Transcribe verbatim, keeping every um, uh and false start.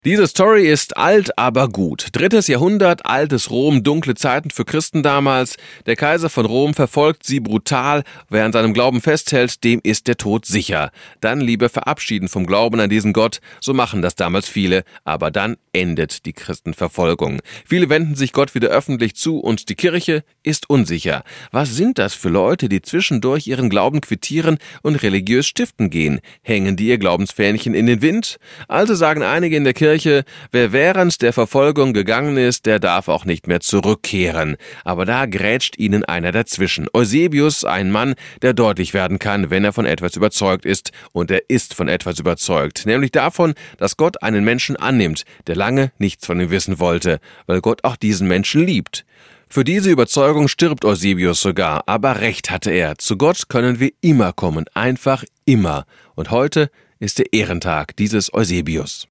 Diese Story ist alt, aber gut. Drittes Jahrhundert, altes Rom, dunkle Zeiten für Christen damals. Der Kaiser von Rom verfolgt sie brutal. Wer an seinem Glauben festhält, dem ist der Tod sicher. Dann lieber verabschieden vom Glauben an diesen Gott. So machen das damals viele. Aber dann endet die Christenverfolgung. Viele wenden sich Gott wieder öffentlich zu und die Kirche ist unsicher. Was sind das für Leute, die zwischendurch ihren Glauben quittieren und religiös stiften gehen? Hängen die ihr Glaubensfähnchen in den Wind? Also sagen einige in der Kirche, wer während der Verfolgung gegangen ist, der darf auch nicht mehr zurückkehren. Aber da grätscht ihnen einer dazwischen. Eusebius, ein Mann, der deutlich werden kann, wenn er von etwas überzeugt ist. Und er ist von etwas überzeugt. Nämlich davon, dass Gott einen Menschen annimmt, der lange nichts von ihm wissen wollte, weil Gott auch diesen Menschen liebt. Für diese Überzeugung stirbt Eusebius sogar, aber recht hatte er. Zu Gott können wir immer kommen, einfach immer. Und heute ist der Ehrentag dieses Eusebius.